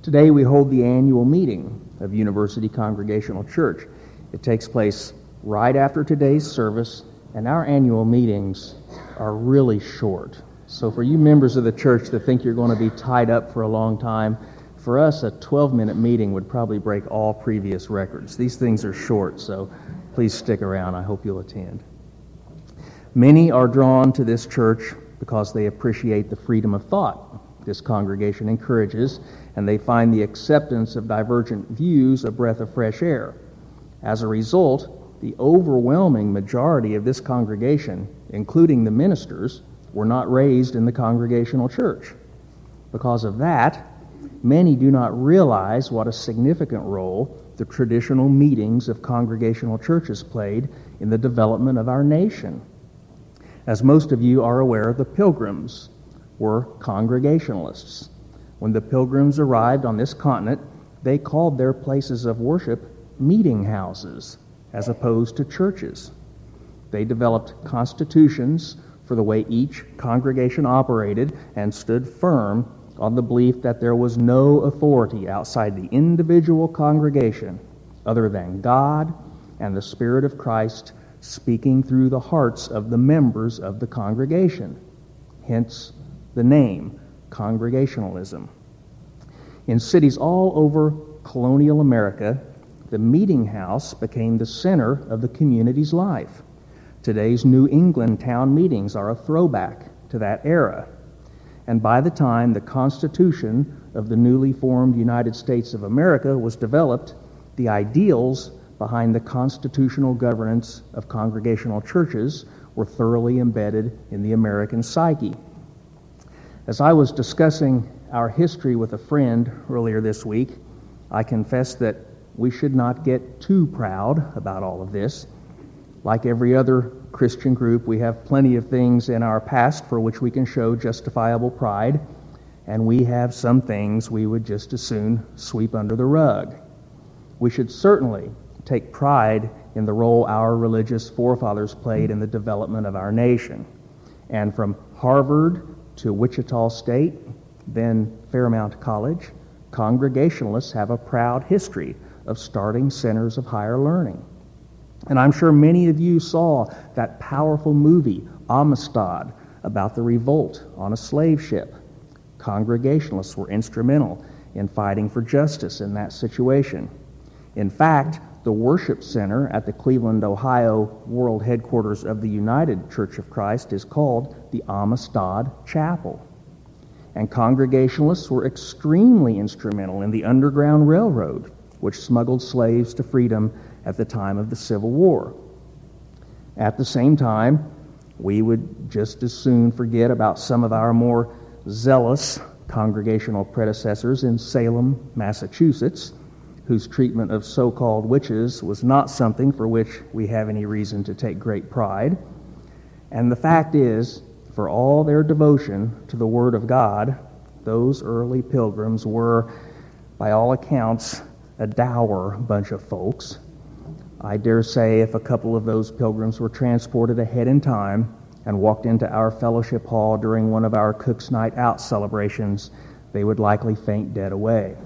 Today we hold the annual meeting of University Congregational Church. It takes place right after today's service, and our annual meetings are really short. So for you members of the church that think you're going to be tied up for a long time, for us a 12-minute meeting would probably break all previous records. These things are short, so please stick around. I hope you'll attend. Many are drawn to this church because they appreciate the freedom of thought this congregation encourages, and they find the acceptance of divergent views a breath of fresh air. As a result, the overwhelming majority of this congregation, including the ministers, were not raised in the Congregational church. Because of that, many do not realize what a significant role the traditional meetings of congregational churches played in the development of our nation. As most of you are aware, the Pilgrims were Congregationalists. When the Pilgrims arrived on this continent, they called their places of worship meeting houses as opposed to churches. They developed constitutions for the way each congregation operated and stood firm on the belief that there was no authority outside the individual congregation other than God and the Spirit of Christ speaking through the hearts of the members of the congregation. Hence the name, Congregationalism. In cities all over colonial America, the meeting house became the center of the community's life. Today's New England town meetings are a throwback to that era. And by the time the Constitution of the newly formed United States of America was developed, the ideals behind the constitutional governance of congregational churches were thoroughly embedded in the American psyche. As I was discussing our history with a friend earlier this week, I confessed that we should not get too proud about all of this. Like every other Christian group, we have plenty of things in our past for which we can show justifiable pride, and we have some things we would just as soon sweep under the rug. We should certainly take pride in the role our religious forefathers played in the development of our nation. And from Harvard to Wichita State, then Fairmount College, Congregationalists have a proud history of starting centers of higher learning. And I'm sure many of you saw that powerful movie, Amistad, about the revolt on a slave ship. Congregationalists were instrumental in fighting for justice in that situation. In fact, the worship center at the Cleveland, Ohio world headquarters of the United Church of Christ is called the Amistad Chapel. And Congregationalists were extremely instrumental in the Underground Railroad, which smuggled slaves to freedom at the time of the Civil War. At the same time, we would just as soon forget about some of our more zealous congregational predecessors in Salem, Massachusetts, whose treatment of so-called witches was not something for which we have any reason to take great pride. And the fact is, for all their devotion to the Word of God, those early pilgrims were, by all accounts, a dour bunch of folks. I dare say if a couple of those pilgrims were transported ahead in time and walked into our fellowship hall during one of our Cook's Night Out celebrations, they would likely faint dead away.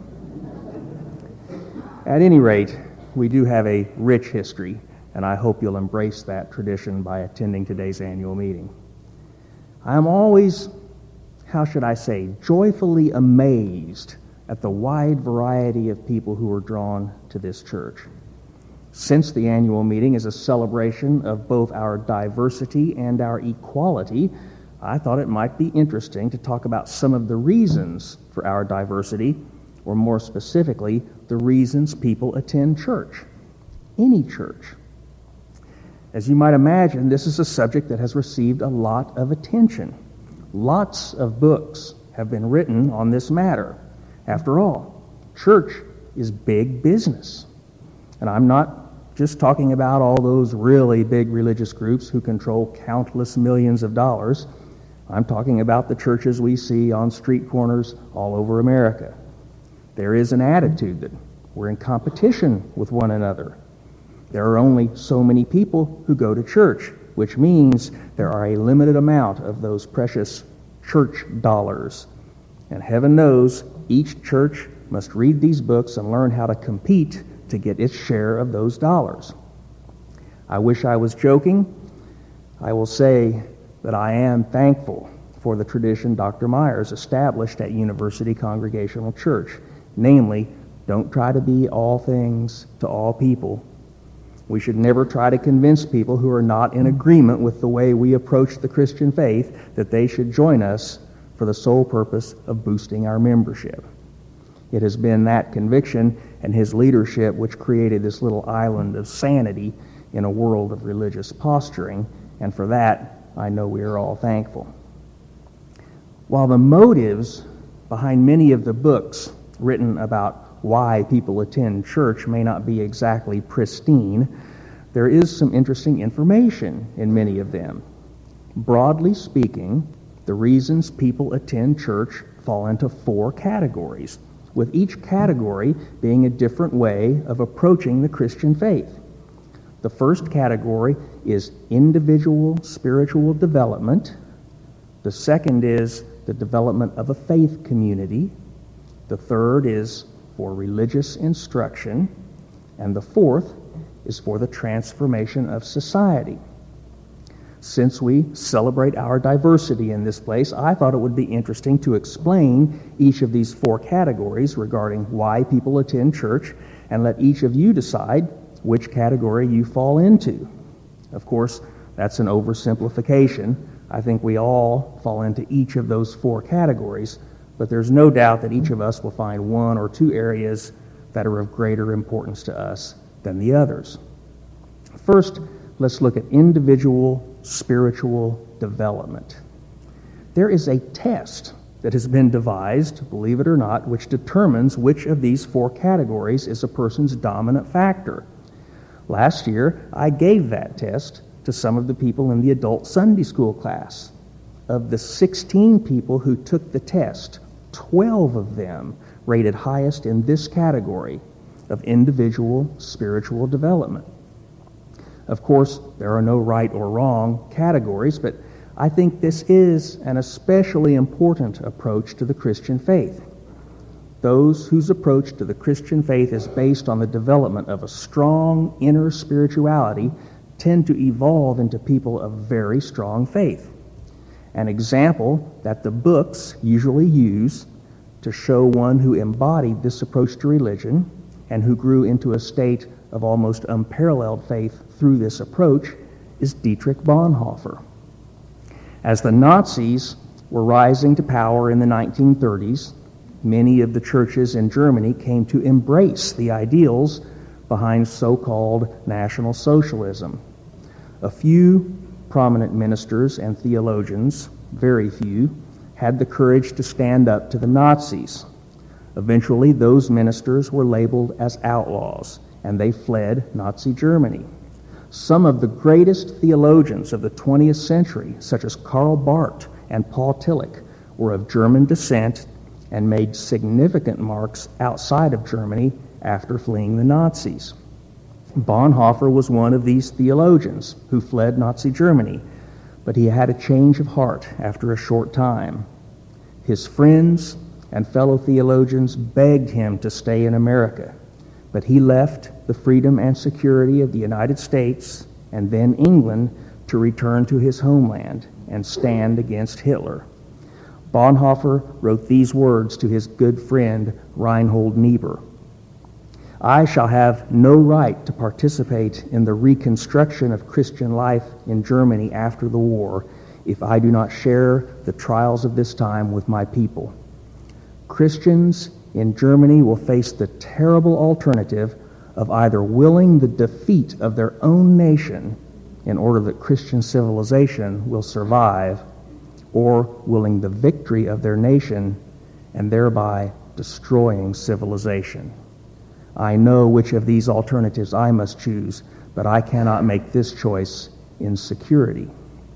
At any rate, we do have a rich history, and I hope you'll embrace that tradition by attending today's annual meeting. I am always, joyfully amazed at the wide variety of people who are drawn to this church. Since the annual meeting is a celebration of both our diversity and our equality, I thought it might be interesting to talk about some of the reasons for our diversity, or more specifically, the reasons people attend church, any church. As you might imagine, this is a subject that has received a lot of attention. Lots of books have been written on this matter. After all, church is big business. And I'm not just talking about all those really big religious groups who control countless millions of dollars. I'm talking about the churches we see on street corners all over America. There is an attitude that we're in competition with one another. There are only so many people who go to church, which means there are a limited amount of those precious church dollars. And heaven knows each church must read these books and learn how to compete to get its share of those dollars. I wish I was joking. I will say that I am thankful for the tradition Dr. Myers established at University Congregational Church, namely, don't try to be all things to all people. We should never try to convince people who are not in agreement with the way we approach the Christian faith that they should join us for the sole purpose of boosting our membership. It has been that conviction and his leadership which created this little island of sanity in a world of religious posturing, and for that, I know we are all thankful. While the motives behind many of the books written about why people attend church may not be exactly pristine, there is some interesting information in many of them. Broadly speaking, the reasons people attend church fall into 4 categories, with each category being a different way of approaching the Christian faith. The first category is individual spiritual development. The second is the development of a faith community. The third is for religious instruction. And the fourth is for the transformation of society. Since we celebrate our diversity in this place, I thought it would be interesting to explain each of these 4 categories regarding why people attend church, and let each of you decide which category you fall into. Of course, that's an oversimplification. I think we all fall into each of those 4 categories, but there's no doubt that each of us will find 1 or 2 areas that are of greater importance to us than the others. First, let's look at individual spiritual development. There is a test that has been devised, believe it or not, which determines which of these 4 categories is a person's dominant factor. Last year, I gave that test to some of the people in the adult Sunday school class. Of the 16 people who took the test, 12 of them rated highest in this category of individual spiritual development. Of course, there are no right or wrong categories, but I think this is an especially important approach to the Christian faith. Those whose approach to the Christian faith is based on the development of a strong inner spirituality tend to evolve into people of very strong faith. An example that the books usually use to show one who embodied this approach to religion and who grew into a state of almost unparalleled faith through this approach is Dietrich Bonhoeffer. As the Nazis were rising to power in the 1930s, many of the churches in Germany came to embrace the ideals behind so-called National Socialism. A few prominent ministers and theologians, very few, had the courage to stand up to the Nazis. Eventually, those ministers were labeled as outlaws, and they fled Nazi Germany. Some of the greatest theologians of the 20th century, such as Karl Barth and Paul Tillich, were of German descent and made significant marks outside of Germany after fleeing the Nazis. Bonhoeffer was one of these theologians who fled Nazi Germany, but he had a change of heart after a short time. His friends and fellow theologians begged him to stay in America, but he left the freedom and security of the United States and then England to return to his homeland and stand against Hitler. Bonhoeffer wrote these words to his good friend Reinhold Niebuhr: "I shall have no right to participate in the reconstruction of Christian life in Germany after the war if I do not share the trials of this time with my people. Christians in Germany will face the terrible alternative of either willing the defeat of their own nation in order that Christian civilization will survive, or willing the victory of their nation and thereby destroying civilization. I know which of these alternatives I must choose, but I cannot make this choice in security."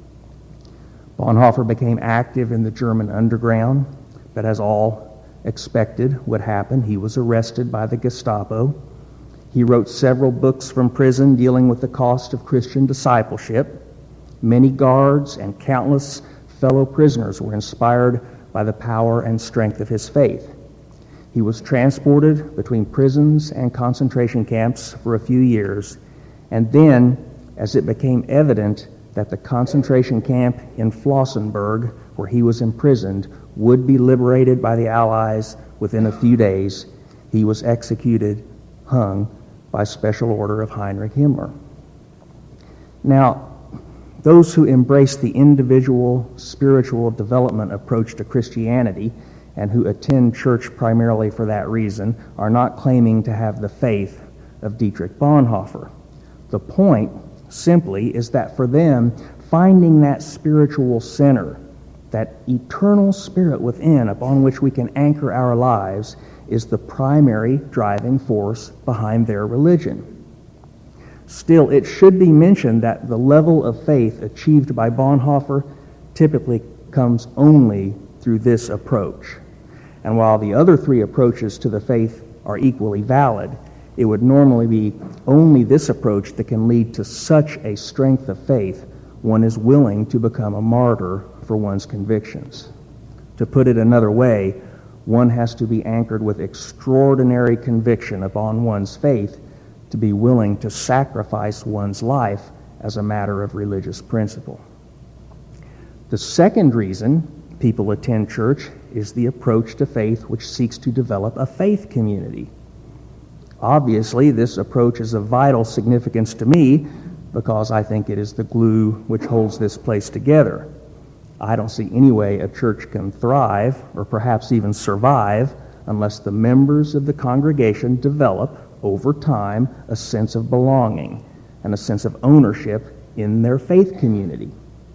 Bonhoeffer became active in the German underground, but as all expected would happen, he was arrested by the Gestapo. He wrote several books from prison dealing with the cost of Christian discipleship. Many guards and countless fellow prisoners were inspired by the power and strength of his faith. He was transported between prisons and concentration camps for a few years, and then, as it became evident that the concentration camp in Flossenburg, where he was imprisoned, would be liberated by the Allies within a few days, he was executed, hung, by special order of Heinrich Himmler. Now, those who embrace the individual spiritual development approach to Christianity and who attend church primarily for that reason are not claiming to have the faith of Dietrich Bonhoeffer. The point simply is that for them, finding that spiritual center, that eternal spirit within upon which we can anchor our lives, is the primary driving force behind their religion. Still, it should be mentioned that the level of faith achieved by Bonhoeffer typically comes only through this approach. And while the other three approaches to the faith are equally valid, it would normally be only this approach that can lead to such a strength of faith one is willing to become a martyr for one's convictions. To put it another way, one has to be anchored with extraordinary conviction upon one's faith to be willing to sacrifice one's life as a matter of religious principle. The second reason people attend church is the approach to faith which seeks to develop a faith community. Obviously, this approach is of vital significance to me because I think it is the glue which holds this place together. I don't see any way a church can thrive or perhaps even survive unless the members of the congregation develop over time a sense of belonging and a sense of ownership in their faith community.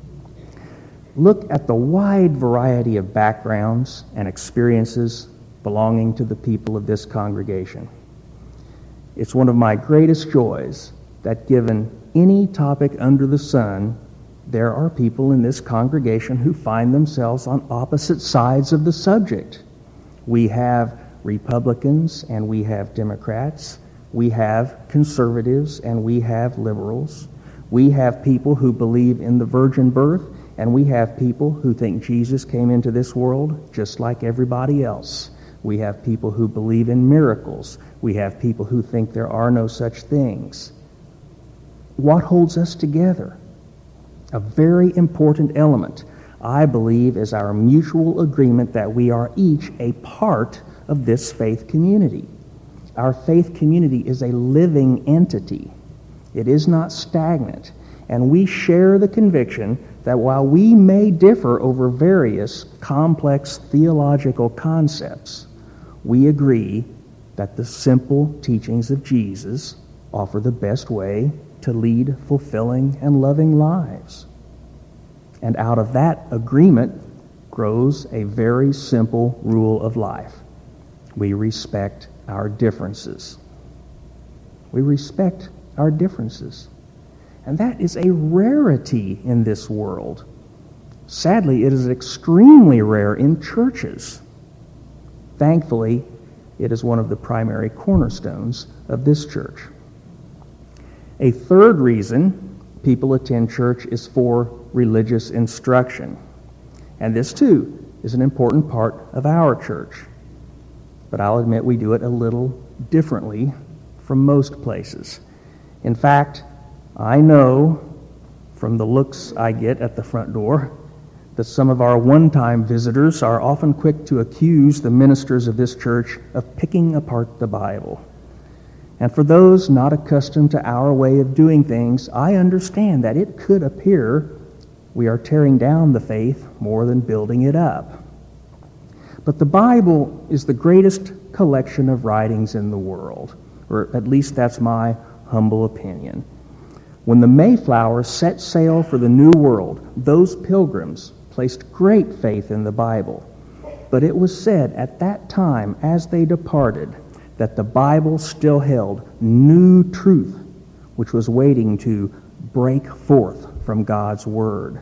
Look at the wide variety of backgrounds and experiences belonging to the people of this congregation. It's one of my greatest joys that given any topic under the sun, there are people in this congregation who find themselves on opposite sides of the subject. We have Republicans and we have Democrats. We have conservatives and we have liberals. We have people who believe in the virgin birth, and we have people who think Jesus came into this world just like everybody else. We have people who believe in miracles. We have people who think there are no such things. What holds us together? A very important element, I believe, is our mutual agreement that we are each a part of this faith community. Our faith community is a living entity. It is not stagnant. And we share the conviction that while we may differ over various complex theological concepts, we agree that the simple teachings of Jesus offer the best way to lead fulfilling and loving lives. And out of that agreement grows a very simple rule of life. We respect our differences. We respect our differences. And that is a rarity in this world. Sadly, it is extremely rare in churches. Thankfully, it is one of the primary cornerstones of this church. A third reason people attend church is for religious instruction. And this, too, is an important part of our church. But I'll admit we do it a little differently from most places. In fact, I know from the looks I get at the front door that some of our one-time visitors are often quick to accuse the ministers of this church of picking apart the Bible. And for those not accustomed to our way of doing things, I understand that it could appear we are tearing down the faith more than building it up. But the Bible is the greatest collection of writings in the world, or at least that's my humble opinion. When the Mayflower set sail for the New World, those pilgrims placed great faith in the Bible. But it was said at that time, as they departed, that the Bible still held new truth, which was waiting to break forth from God's Word.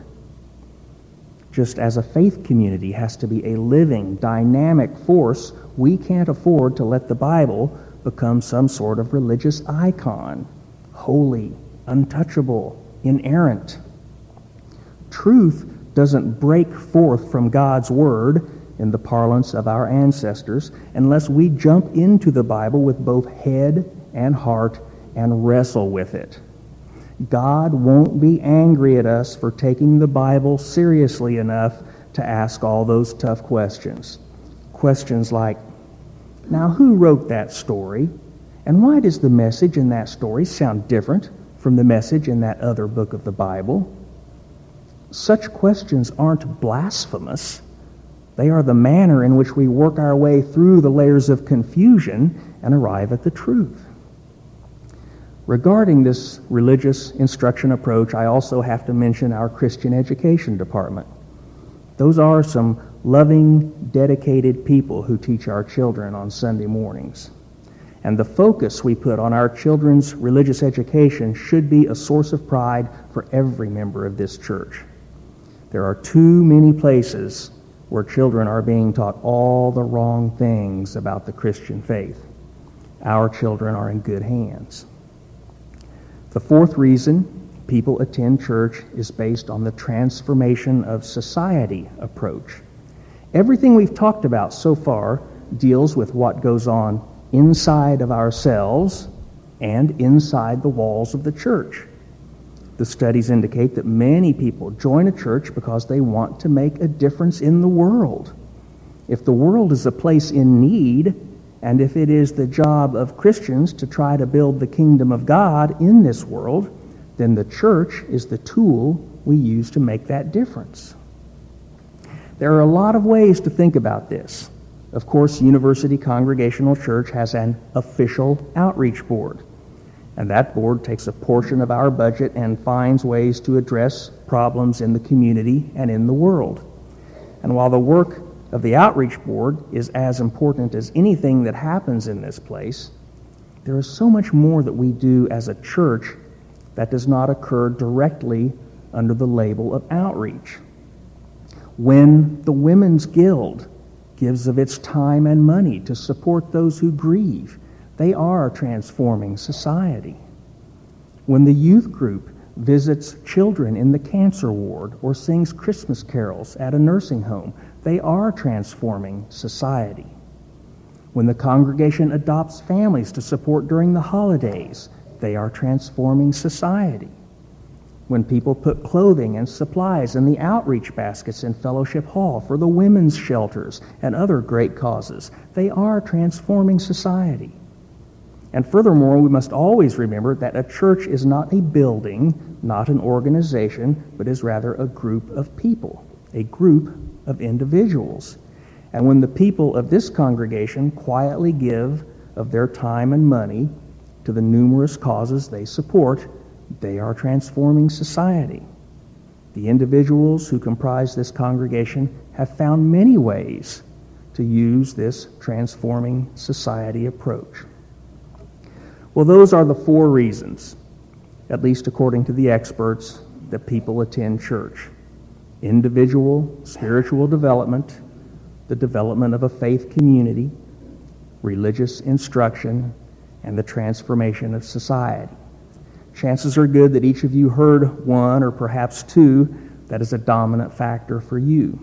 Just as a faith community has to be a living, dynamic force, we can't afford to let the Bible become some sort of religious icon, holy, untouchable, inerrant. Truth doesn't break forth from God's Word. in the parlance of our ancestors, unless we jump into the Bible with both head and heart and wrestle with it. God won't be angry at us for taking the Bible seriously enough to ask all those tough questions. Questions like, now who wrote that story? And why does the message in that story sound different from the message in that other book of the Bible? Such questions aren't blasphemous. They are the manner in which we work our way through the layers of confusion and arrive at the truth. Regarding this religious instruction approach, I also have to mention our Christian education department. Those are some loving, dedicated people who teach our children on Sunday mornings. And the focus we put on our children's religious education should be a source of pride for every member of this church. There are too many places where children are being taught all the wrong things about the Christian faith. Our children are in good hands. The fourth reason people attend church is based on the transformation of society approach. Everything we've talked about so far deals with what goes on inside of ourselves and inside the walls of the church. The studies indicate that many people join a church because they want to make a difference in the world. If the world is a place in need, and if it is the job of Christians to try to build the kingdom of God in this world, then the church is the tool we use to make that difference. There are a lot of ways to think about this. Of course, University Congregational Church has an official outreach board, and that board takes a portion of our budget and finds ways to address problems in the community and in the world. And while the work of the outreach board is as important as anything that happens in this place, there is so much more that we do as a church that does not occur directly under the label of outreach. When the Women's Guild gives of its time and money to support those who grieve, they are transforming society. When the youth group visits children in the cancer ward or sings Christmas carols at a nursing home, they are transforming society. When the congregation adopts families to support during the holidays, they are transforming society. When people put clothing and supplies in the outreach baskets in Fellowship Hall for the women's shelters and other great causes, they are transforming society. And furthermore, we must always remember that a church is not a building, not an organization, but is rather a group of people, a group of individuals. And when the people of this congregation quietly give of their time and money to the numerous causes they support, they are transforming society. The individuals who comprise this congregation have found many ways to use this transforming society approach. Well, those are the four reasons, at least according to the experts, that people attend church. Individual spiritual development, the development of a faith community, religious instruction, and the transformation of society. Chances are good that each of you heard one or perhaps two that is a dominant factor for you.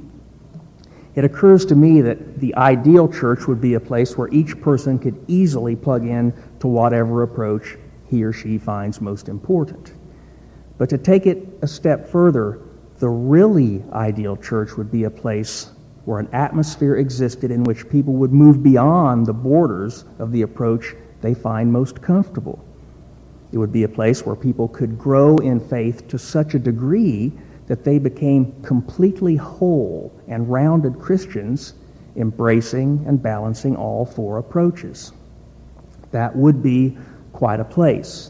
It occurs to me that the ideal church would be a place where each person could easily plug in to whatever approach he or she finds most important. But to take it a step further, the really ideal church would be a place where an atmosphere existed in which people would move beyond the borders of the approach they find most comfortable. It would be a place where people could grow in faith to such a degree that they became completely whole and rounded Christians, embracing and balancing all four approaches. That would be quite a place.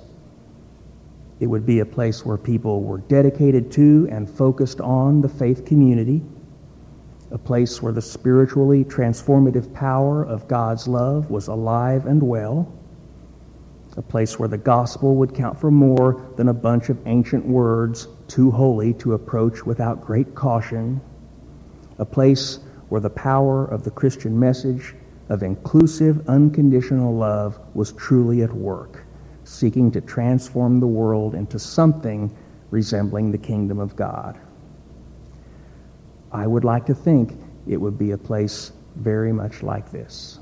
It would be a place where people were dedicated to and focused on the faith community, a place where the spiritually transformative power of God's love was alive and well, a place where the gospel would count for more than a bunch of ancient words too holy to approach without great caution, a place where the power of the Christian message of inclusive, unconditional love was truly at work, seeking to transform the world into something resembling the kingdom of God. I would like to think it would be a place very much like this.